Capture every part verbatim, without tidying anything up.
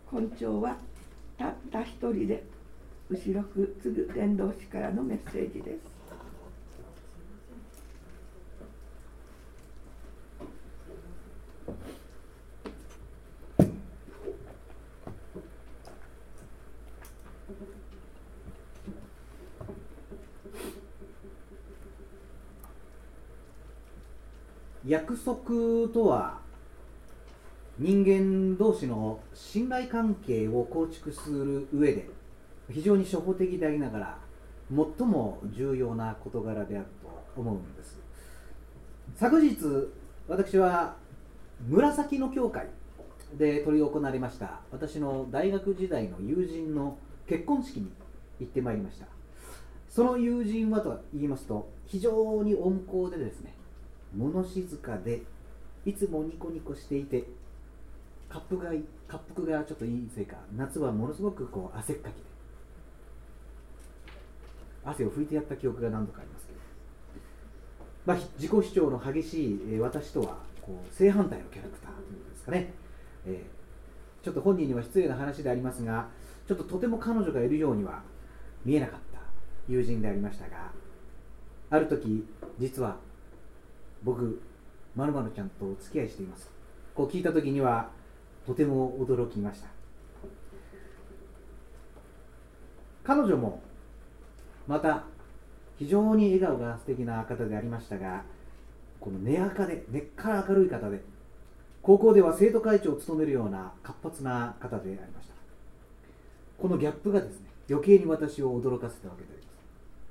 根性はたった一人で後ろく継ぐ伝道師からのメッセージです。 約束とは人間同士の信頼関係を構築する上で非常に初歩的でありながら最も重要な事柄であると思うんです。昨日私は紫の教会で執り行われました私の大学時代の友人の結婚式に行ってまいりました。その友人はと言いますと非常に温厚でですね、物静かでいつもニコニコしていて、滑腹が滑腹がちょっといいせいか夏はものすごくこう汗っかきで汗を拭いてやった記憶が何度かありますけど、まあ、自己主張の激しい、えー、私とはこう正反対のキャラクターということですかね、えー、ちょっと本人には失礼な話でありますが、ちょっととても彼女がいるようには見えなかった友人でありましたが、ある時実は僕〇〇ちゃんとお付き合いしていますこう聞いた時にはとても驚きました。彼女もまた非常に笑顔が素敵な方でありましたが、この根垢で根っから明るい方で、高校では生徒会長を務めるような活発な方でありました。このギャップがですね、余計に私を驚かせたわけであります。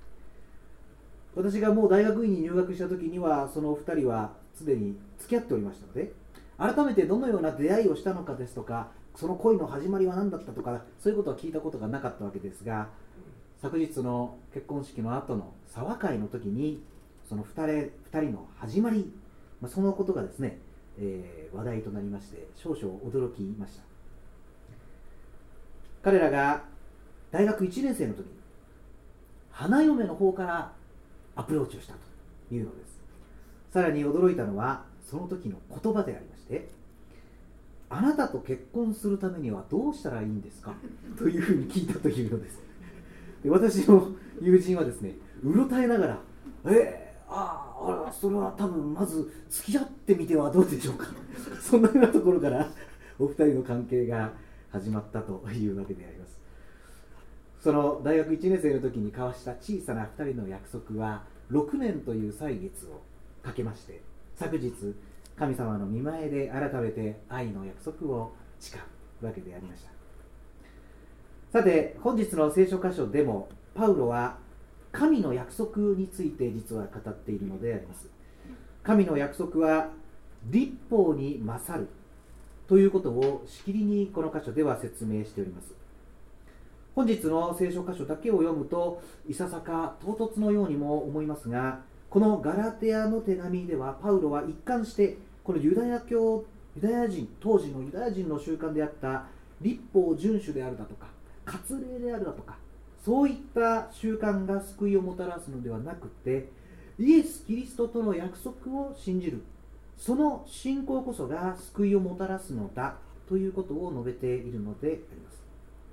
私がもう大学院に入学した時にはそのふたりはすでに付き合っておりましたので、改めてどのような出会いをしたのかですとか、その恋の始まりは何だったとか、そういうことは聞いたことがなかったわけですが、昨日の結婚式の後の茶話会の時にその 2, 2人の始まり、まあ、そのことがですね、えー、話題となりまして少々驚きました。彼らが大学いちねん生の時に花嫁の方からアプローチをしたというのです。さらに驚いたのはその時の言葉でありまして、あなたと結婚するためにはどうしたらいいんですかというふうに聞いたというのです。で、私の友人はですね、うろたえながら、えー、ああら、それは多分まず付き合ってみてはどうでしょうかそんなようなところからお二人の関係が始まったというわけであります。その大学いちねん生の時に交わした小さなふたりの約束はろくねんという歳月をかけまして、昨日神様の御前で改めて愛の約束を誓うわけでありました。さて、本日の聖書箇所でもパウロは神の約束について実は語っているのであります。神の約束は律法に勝るということをしきりにこの箇所では説明しております。本日の聖書箇所だけを読むといささか唐突のようにも思いますが、このガラテヤの手紙ではパウロは一貫してこのユダヤ教、ユダヤ人、当時のユダヤ人の習慣であった律法遵守であるだとか割礼であるだとか、そういった習慣が救いをもたらすのではなくて、イエス・キリストとの約束を信じる、その信仰こそが救いをもたらすのだということを述べているのであります。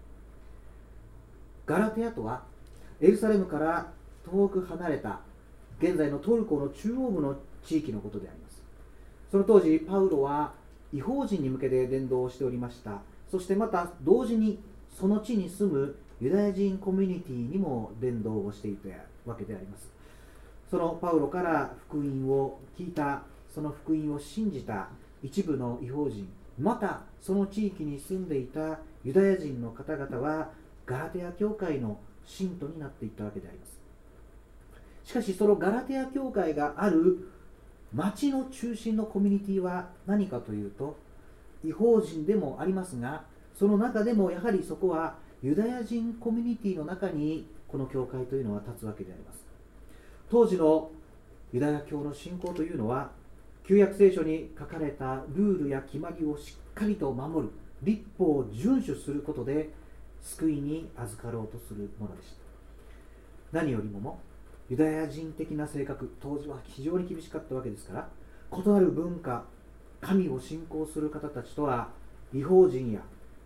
ガラテヤとはエルサレムから遠く離れた現在のトルコの中央部の地域のことであります。その当時パウロは異邦人に向けて伝道をしておりました。そしてまた同時にその地に住むユダヤ人コミュニティにも伝道をしていたわけであります。そのパウロから福音を聞いた、その福音を信じた一部の異邦人、またその地域に住んでいたユダヤ人の方々はガラテヤ教会の信徒になっていったわけであります。しかしそのガラテヤ教会がある町の中心のコミュニティは何かというと、異邦人でもありますが、その中でもやはりそこはユダヤ人コミュニティの中にこの教会というのは立つわけであります。当時のユダヤ教の信仰というのは旧約聖書に書かれたルールや決まりをしっかりと守る、律法を遵守することで救いに預かろうとするものでした。何よりももユダヤ人的な性格、当時は非常に厳しかったわけですから、異なる文化、神を信仰する方たちとは異邦人や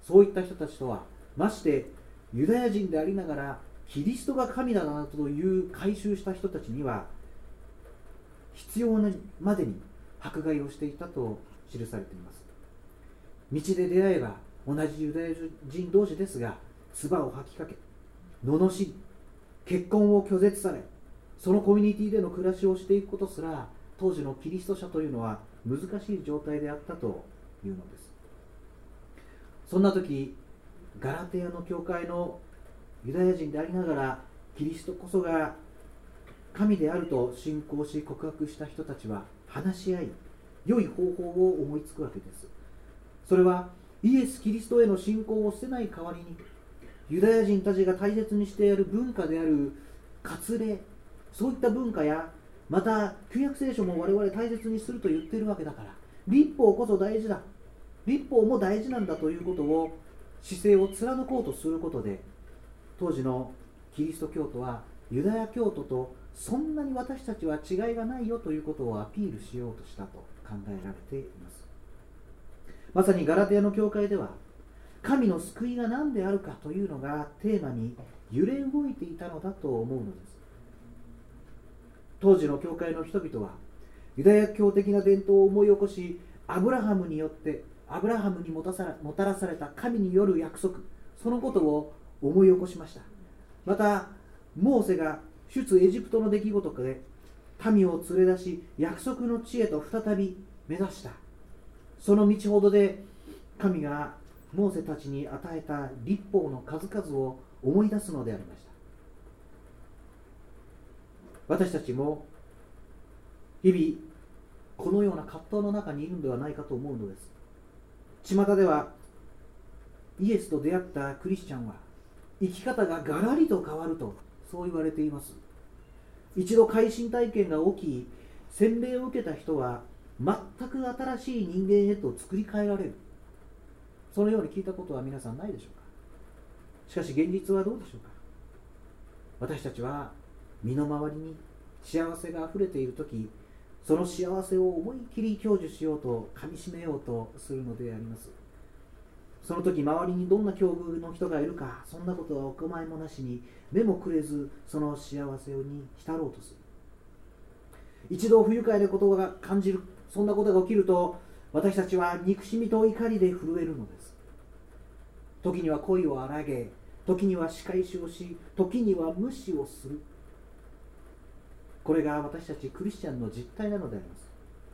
そういった人たちとはましてユダヤ人でありながらキリストが神だなという改宗した人たちには必要なまでに迫害をしていたと記されています。道で出会えば同じユダヤ人同士ですが唾を吐きかけ、罵り、結婚を拒絶され、そのコミュニティでの暮らしをしていくことすら当時のキリスト者というのは難しい状態であったというのです。そんな時、ガラテヤの教会のユダヤ人でありながらキリストこそが神であると信仰し告白した人たちは話し合い、良い方法を思いつくわけです。それはイエス・キリストへの信仰を捨てない代わりに、ユダヤ人たちが大切にしている文化である割礼、そういった文化や、また旧約聖書も我々大切にすると言っているわけだから、律法こそ大事だ、律法も大事なんだということを、姿勢を貫こうとすることで、当時のキリスト教徒はユダヤ教徒とそんなに私たちは違いがないよということをアピールしようとしたと考えられています。まさにガラテヤの教会では神の救いが何であるかというのがテーマに揺れ動いていたのだと思うのです。当時の教会の人々はユダヤ教的な伝統を思い起こし、アブラハムによってアブラハムにもたさもたらされた神による約束、そのことを思い起こしました。またモーセが出エジプトの出来事で民を連れ出し約束の地へと再び目指した、その道ほどで神がモーセたちに与えた律法の数々を思い出すのでありました。私たちも日々このような葛藤の中にいるのではないかと思うのです。巷ではイエスと出会ったクリスチャンは生き方がガラリと変わるとそう言われています。一度改心体験が起き、洗礼を受けた人は全く新しい人間へと作り変えられる、そのように聞いたことは皆さんないでしょうか。しかし現実はどうでしょうか。私たちは身の回りに幸せがあふれているとき、その幸せを思い切り享受しようとかみしめようとするのであります。その時周りにどんな境遇の人がいるか、そんなことはお構いもなしに目もくれず、その幸せに浸ろうとする。一度不愉快なことが感じる、そんなことが起きると私たちは憎しみと怒りで震えるのです。時には恋を荒げ、時には仕返しをし、時には無視をする。これが私たちクリスチャンの実態なのであります。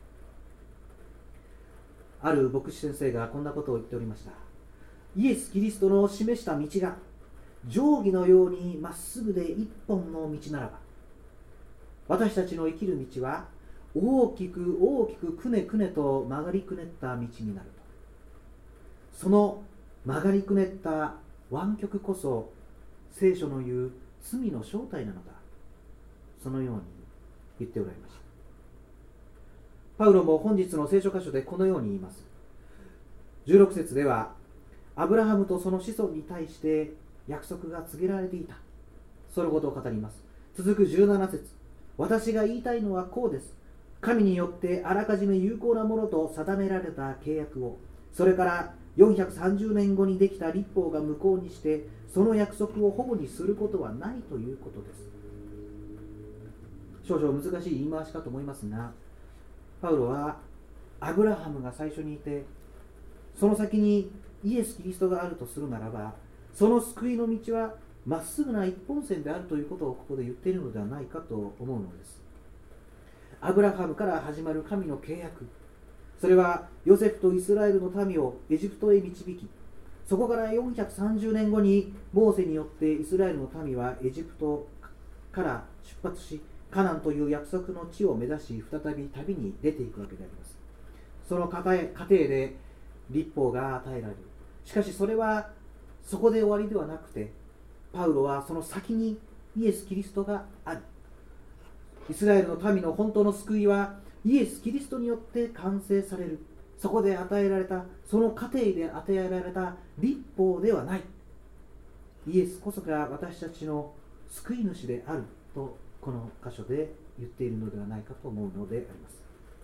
ある牧師先生がこんなことを言っておりました。イエス・キリストの示した道が定規のようにまっすぐで一本の道ならば、私たちの生きる道は大きく大きくくねくねと曲がりくねった道になると。その曲がりくねった湾曲こそ聖書の言う罪の正体なのだ、そのように言っておられました。パウロも本日の聖書箇所でこのように言います。じゅうろく節ではアブラハムとその子孫に対して約束が告げられていた、そのことを語ります。続くじゅうなな節、私が言いたいのはこうです。神によってあらかじめ有効なものと定められた契約を、それからよんひゃくさんじゅうねんごにできた律法が無効にしてその約束を保護にすることはないということです。少々難しい言い回しかと思いますが、パウロはアブラハムが最初にいて、その先にイエス・キリストがあるとするならば、その救いの道はまっすぐな一本線であるということをここで言っているのではないかと思うのです。アブラハムから始まる神の契約、それはヨセフとイスラエルの民をエジプトへ導き、そこからよんひゃくさんじゅうねんごにモーセによってイスラエルの民はエジプトから出発し、カナンという約束の地を目指し再び旅に出ていくわけであります。その過程で律法が与えられる。しかしそれはそこで終わりではなくて、パウロはその先にイエス・キリストがある。イスラエルの民の本当の救いはイエス・キリストによって完成される。そこで与えられた、その過程で与えられた律法ではない。イエスこそが私たちの救い主であるとこの箇所で言っているのではないかと思うのであります。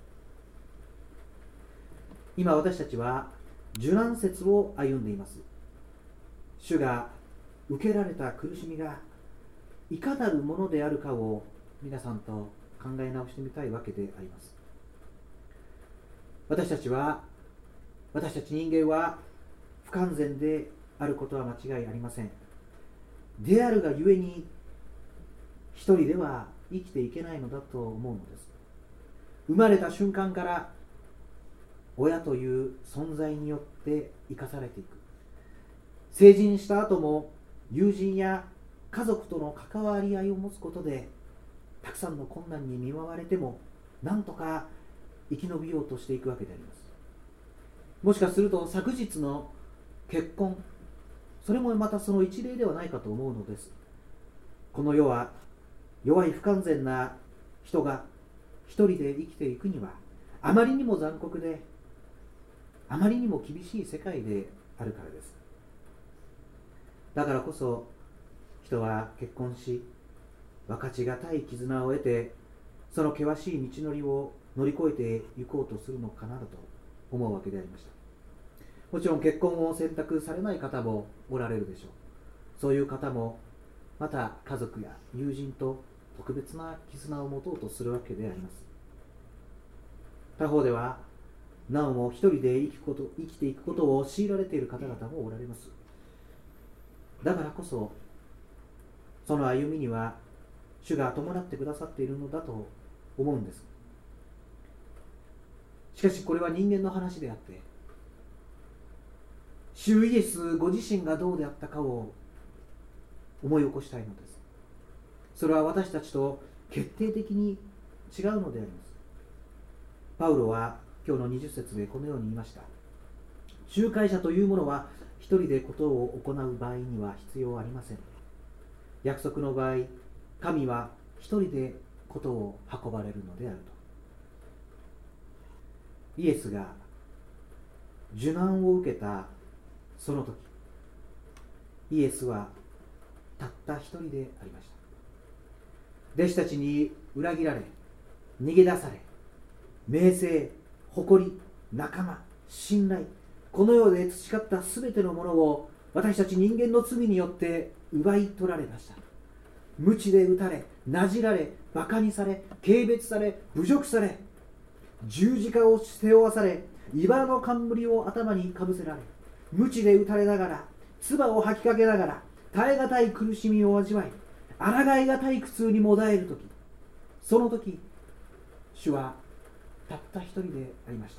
今私たちは受難節を歩んでいます。 主が受けられた苦しみがいかなるものであるかを皆さんと考え直してみたいわけであります。私たちは私たち人間は不完全であることは間違いありません。であるがゆえに一人では生きていけないのだと思うのです。生まれた瞬間から親という存在によって生かされていく。成人した後も友人や家族との関わり合いを持つことでたくさんの困難に見舞われてもなんとか生き延びようとしていくわけであります。もしかすると昨日の結婚、それもまたその一例ではないかと思うのです。この世は弱い不完全な人が一人で生きていくにはあまりにも残酷であまりにも厳しい世界であるからです。だからこそ人は結婚し分かちがたい絆を得てその険しい道のりを乗り越えていこうとするのかなと思うわけでありました。もちろん結婚を選択されない方もおられるでしょう。そういう方もまた家族や友人と特別な絆を持とうとするわけであります。他方ではなおも一人で生きこと生きていくことを強いられている方々もおられます。だからこそその歩みには主が伴ってくださっているのだと思うんです。しかしこれは人間の話であって主イエスご自身がどうであったかを思い起こしたいのです。それは私たちと決定的に違うのであります。パウロは今日のにじゅっ節でこのように言いました。仲介者というものは一人でことを行う場合には必要ありません。約束の場合、神は一人でことを運ばれるのであると。イエスが受難を受けたその時、イエスはたった一人でありました。弟子たちに裏切られ、逃げ出され、名声、誇り、仲間、信頼、この世で培ったすべてのものを私たち人間の罪によって奪い取られました。鞭で打たれ、なじられ、バカにされ、軽蔑され、侮辱され、十字架を背負わされ、茨の冠を頭にかぶせられ、鞭で打たれながら、唾を吐きかけながら、耐え難い苦しみを味わい、抗い難い苦痛にもだえるとき、その時、主はたった一人でありました。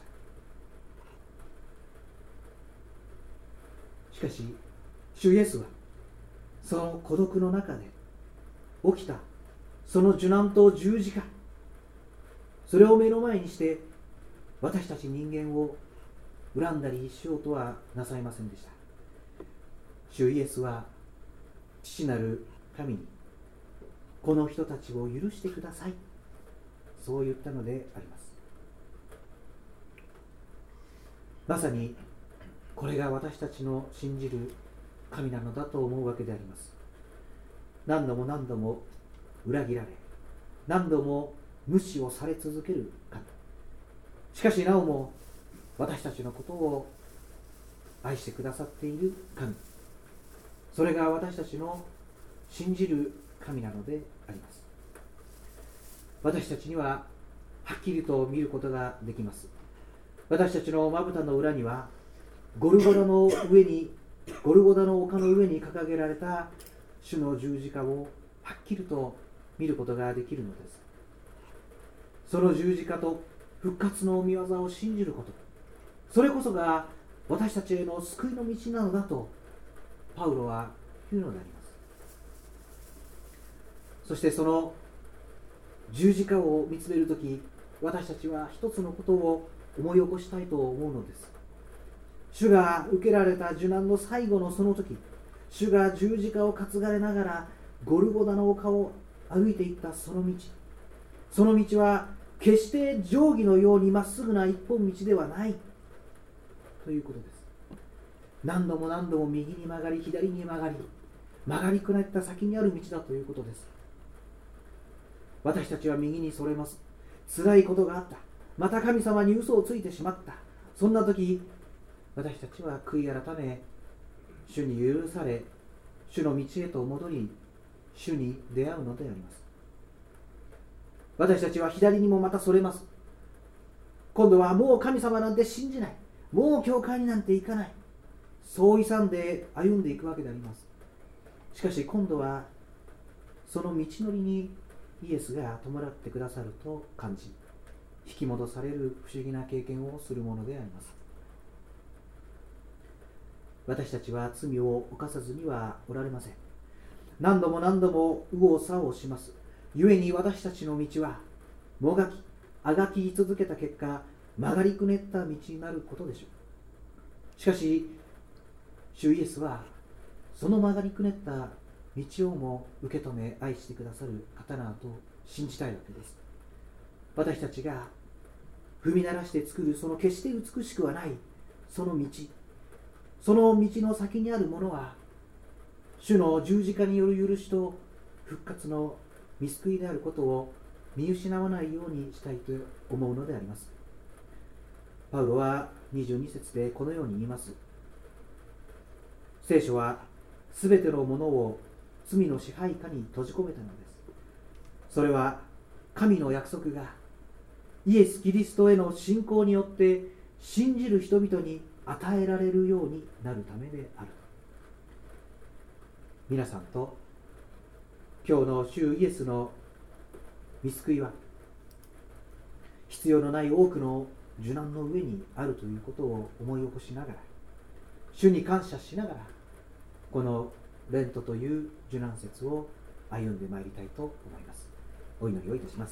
しかし、主イエスは、その孤独の中で起きた、その受難と十字架、それを目の前にして、私たち人間を恨んだりしようとはなさいませんでした。主イエスは、父なる神に、この人たちを許してください、そう言ったのであります。まさにこれが私たちの信じる神なのだと思うわけであります。何度も何度も裏切られ、何度も無視をされ続ける神。しかしなおも私たちのことを愛してくださっている神。それが私たちの信じる神なのであります。私たちにははっきりと見ることができます。私たちのまぶたの裏にはゴルゴダの上にゴルゴダの丘の上に掲げられた主の十字架をはっきりと見ることができるのです。その十字架と復活の御業を信じること、それこそが私たちへの救いの道なのだとパウロは言うのであります。そしてその十字架を見つめるとき、私たちは一つのことを思い起こしたいと思うのです。主が受けられた受難の最後のその時、主が十字架を担がれながらゴルゴダの丘を歩いていったその道、その道は決して定規のようにまっすぐな一本道ではないということです。何度も何度も右に曲がり左に曲がり曲がりくねった先にある道だということです。私たちは右にそれます。辛いことがあった。また神様に嘘をついてしまった。そんな時、私たちは悔い改め主に許され、主の道へと戻り、主に出会うのであります。私たちは左にもまたそれます。今度はもう神様なんて信じない、もう教会になんて行かない、そう勇んで歩んでいくわけであります。しかし今度はその道のりにイエスが弔ってくださると感じ、引き戻される不思議な経験をするものであります。私たちは罪を犯さずにはおられません。何度も何度も右往左往します。故に私たちの道はもがきあがき続けた結果、曲がりくねった道になることでしょう。しかし主イエスはその曲がりくねった道をも受け止め愛してくださる方などと信じたいわけです。私たちが踏み鳴らして作るその決して美しくはないその道、その道の先にあるものは主の十字架による許しと復活の御救いであることを見失わないようにしたいと思うのであります。パウロはにじゅうに節でこのように言います。聖書はすべてのものを罪の支配下に閉じ込めたのです。それは神の約束がイエス・キリストへの信仰によって信じる人々に与えられるようになるためである。皆さんと今日の主イエスの御救いは必要のない多くの受難の上にあるということを思い起こしながら、主に感謝しながら、このレントという受難節を歩んでまいりたいと思います。お祈りをいたします。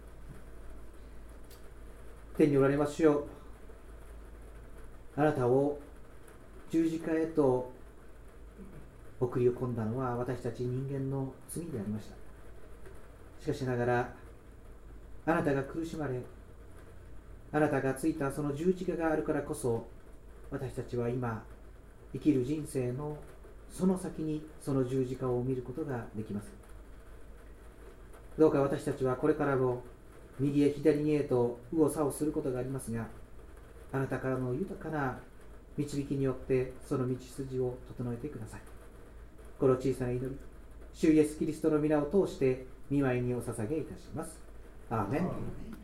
天におられます主よ、あなたを十字架へと送り込んだのは私たち人間の罪でありました。しかしながら、あなたが苦しまれ、あなたがついたその十字架があるからこそ、私たちは今生きる人生のその先にその十字架を見ることができます。どうか私たちはこれからも右へ左にへと右往左往することがありますが、あなたからの豊かな導きによってその道筋を整えてください。この小さな祈り、主イエスキリストの皆を通して御前にお捧げいたします。アーメン。